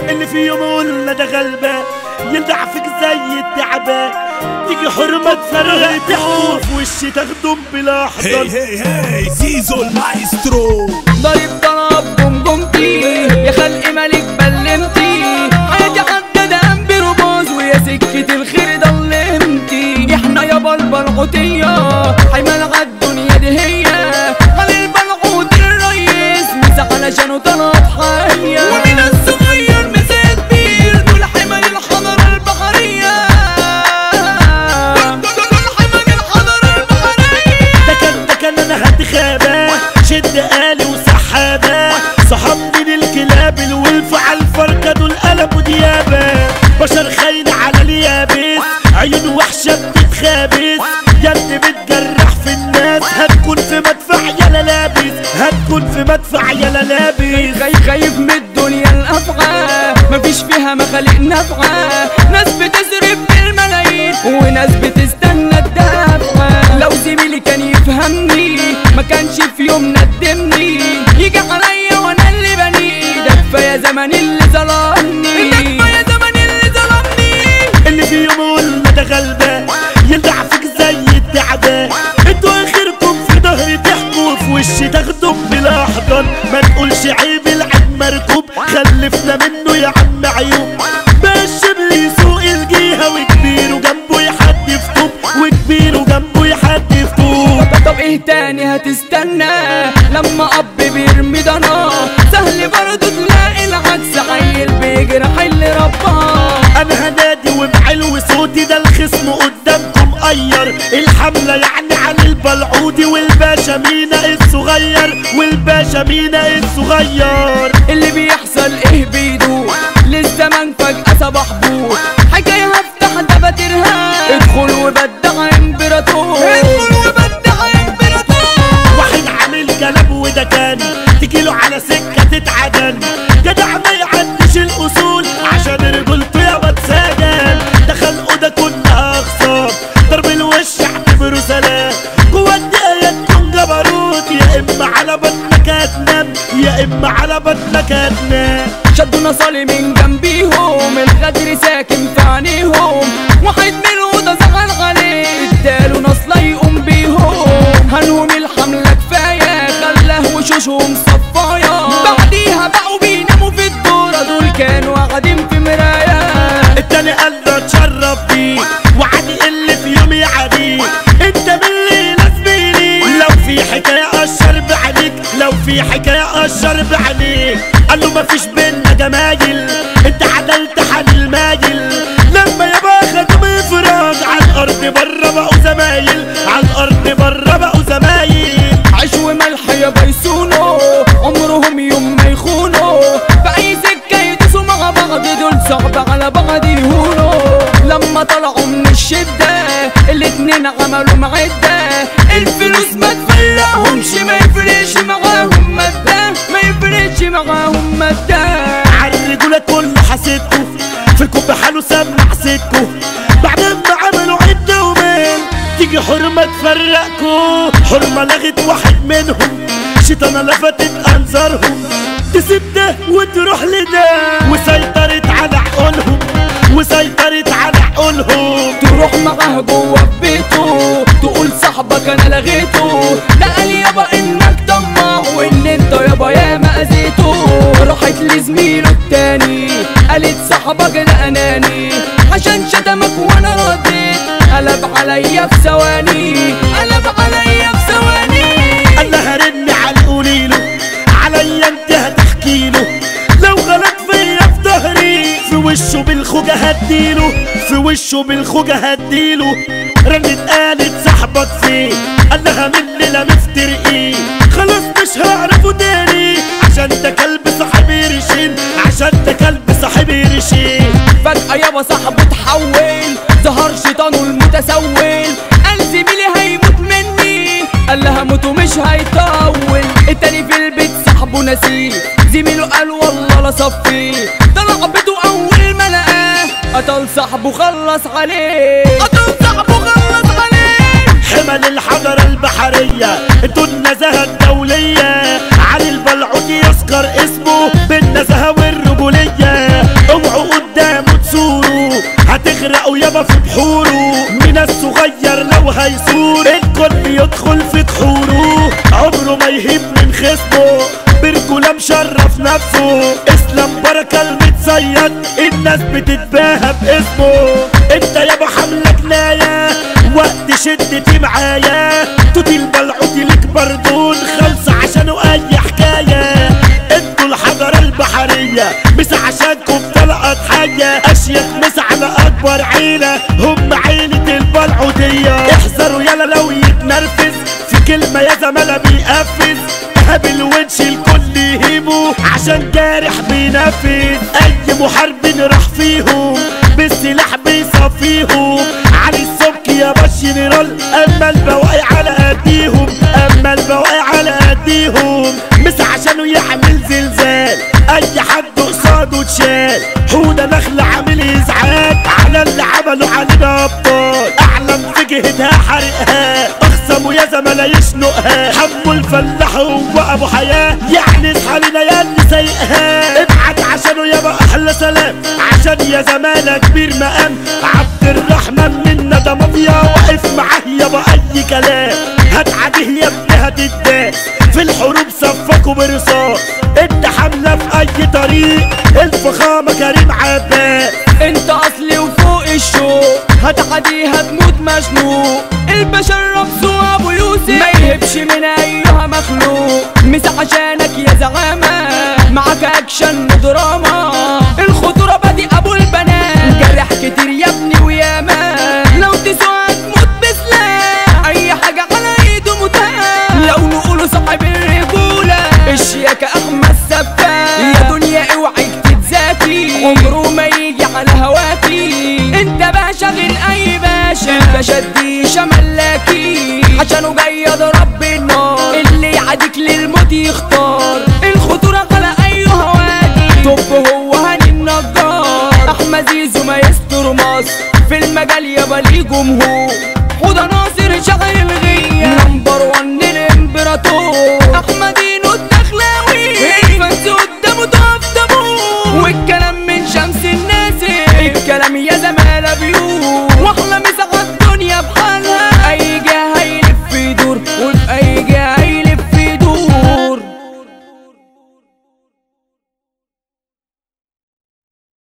اللي في يوم قلنا ده غلبان يلدع فيك زي التعبان، تيجي حرمة تفرق تحكوا في وشي تاخدهم بلا حضن. هي زيزو المايسترو ضرب طلب جمجمتي يا خلق ملك بلمتي، حياتي حدد انبي رموز ويا سكة الخير ضلمتي. احنا يابا البلعوتية حيمال عالدنيا دي هي، على البلعوت الريس مسح علشانه طلعت حية، ومن الصغير مسا كبير دول حمل الحضارة البحرية، دول حمل الحضارة البحرية. ده كان انا هدي خابة شد آلي وسحابة، صحاب من الكلاب الولف على الفركة دول قلبوا ديابة، بشر خاين على اليابس عيون وحشة بتتخابس، يد بتجرح في الناس هتكون في مدفع يالا لابس، هتكون في مدفع يالا لابس. خايف من الدنيا الأفعى مفيش فيها مخالق نافعة، ناس بتصرف بالملايين وناس بتستنى الدفعة. لو زميلي كان يفهمني ما كانش في يوم ندمني، يجي عليا وانا اللي بني، ده كفاية زمن اللي ظلمني، ده كفاية زمن اللي ظلمني. اللي في يوم قلنا ده غلبان يلدع فيك زي التعبان، انتوا اخركم في ظهري تحكوا في وشي تاخدهم بلا حضن. ما تقولش عيب العيب مركوب خلفنا منه يا عم عيوب، بالشبل يسوق الجيهة وكبير وجنبه يحدف طوب، وكبير وجنبه يحدف طوب. طب ايه تاني هتستنى لما اب بيرمي ضنا، سهل برضه تلاقي العكس عيل بيجرح اللي رباه. انا هنادي وبعلو صوتي ده الخصم قدامكم قير، الحملة يعني عن البلعودي والباشا مينا الصغير، والباشا مينا الصغير. اللي بيحصل ايه بيدور للزمن فجأة صباح بور، حكاية هفتح دفاترها ادخل وبدع امبراطور، ادخل وبدع امبراطور. واحد عامل جلب وده تاني تجيله على سكة تتعدن، جدع ما يعدش الأصول عشان رجولته يابا اتسجن، ده خلقه ده كلها أخصام ضرب الوش اعتبره سلام، جوا الدقايق تكون جبروت يا إما على بطنك هتنام، يا إما على بطنك هتنام. شدونا صالي من جنبيهم الغدر ساكن في عينيهم، واحد منهم ده زعل عليه اداله نص لا يقوم بيهم، هنهم الحملة كفاية خلاه وشوشهم صفايا، بعديها بقوا بيناموا في الدورة دول كانوا قاعدين في مراية. التاني قال له اتشرف بيه وعادي اللي في يومي عادي، انت من اللي لازميني لو في حكاية اشر بعينيك، لو في حكاية اشر بعينيك. قال له مفيش بينا جمايل انت عدلت حال المايل، لما يابا خدوا مفراج على الارض بره بقوا زمايل، على الارض بره بقوا زمايل. عيش وملح يابا يسونوا عمرهم يوم ما يخونوا، في اي سكة يدوسوا مع بعض دول صعب على بعض يهونوا. لما طلعوا من الشدة الاتنين عملوا معدة، الفلوس ما تفرقهمش ما يفرقش معاهم مادة، ما يفرقش معاهم مادة. عالرجولة كله حسيتكو فيكم بحاله سمع سيتكو، بعد ما عملوا عدة ومين تيجي حرمة تفرقكو، حرمة لغت واحد منهم شيطانة لفتت انظارهم، تسيب ده وتروح لده وسيطرت على عقولهم، وسيطرت على عقولهم. تروح معاه جوه في بيته تقول صاحبك انا لغيته، ده قال يابا انك طماع وان انت يابا ياما اذيته، راحت لزميله التاني قالت صاحبك ده اناني عشان شتمك وانا رديت، قلب عليا في ثواني، قلب عليا في ثواني. قال لها رن على قوليله عليا انت هتحكيله، لو غلط فيا في ظهري في وشه بالخوجة هديله، في وشه بالخوجة هديله. رنت قالت صاحبك فين، قال لها من لا مفترقين، خلاص مش هعرفه تاني عشان ده كلب صاحب قرشين، عشان ده كلب صاحب قرشين. فجأة يابا صاحبه اتحول ظهر شيطانه المتسول، قال زميلي هيموت مني، قال لها موته مش هيطول. التاني في البيت صاحبه نسيه، زميله قال والله لا صفيه، طلع بيته اول ما لقاه قتل صاحبه خلص عليه، قتل صاحبه خلص عليه. حمل الحضارة البحرية انتوا النزاهة الدولية، علي البلعوتي يذكر اسمه بالنزاهة والرجولية، يابا في بحوره، من الصغير لو هيسور الكل يدخل في كحوره، عمره ما يهيب من خصمه، برجولة مشرف نفسه، اسلام بركة المتصيد الناس بتتباهى باسمه. انت يابا حملة جناية وقت شدتي معايا، توتي البلعوتي لك بردون خلص عشانه اي حكاية. انتوا الحضارة البحرية مس عشانكم طلقت حية، اشيك مس على اكبر عيلة هم عيلة البلعوتية. احذروا يالا لو يتنرفز في كلمة يا زمالة بيقفز، قابل ونش الكل يهيبه عشان جارح بينفذ، اي محارب راح فيهم بالسلاح بيصفيهم، علي السبكي يا باش جنرال، اما البواقي على قديهم، اما البواقي على قديهم، مش عشانه يعمل زلزال اي حد قصاده اتشال، حودة نخلة عامل ازعاج على اللي عملوا علينا ابطال، اعلم في جهتها حرقها اخصموا يا زملاء يشنقها، حمو الفلاح هو ابو حياة يعني اصحى لنا يا اللي سايقها، ابعت عشانه يابا احلى سلام عشان يا زمالة كبير مقام، عبد الرحمن منا ده مافيا واقف معاه يابا اي كلام، هتعديه يا ابني هتداس في الحروب صفكوا برصاص، انت حاملة في اي طريق الفخامة كريم عباس، انت اصلي وفوق الشوق هتعديها تموت مشنوق، البشر رمزه ابو يوسف ما يهبش من ايها مخلوق، مس عشانك يا زعامة معاك اكشن ودراما، الخطورة بادي ابو البنات جرح كتير يا ابني وياما، لو تسوى تموت بسلاح اي حاجة على ايده متاح، لو نقوله صاحب الرجولة الشياكة احمد سباك، يا دنيا اوعي تتذاكي عمره ما يجي على هواكي، انت باشا غير اي باشا، الباشا دي شملاكي عشانه جاي ضرب بالنار، اللي يعاديك للموت يختار، الخطورة على اي هواكي، طب هو هاني النجار، احمد زيزو ما يستر مصر في المجال يابا ليه جمهور، حوده ناصر شغل الغية نمبر 1 الامبراطور، احمدينو الدخلاوي الفانز قدامه تقف دموع، والكلام من شمس الناس الكلام يا زمالة بيوت، واحلى مسا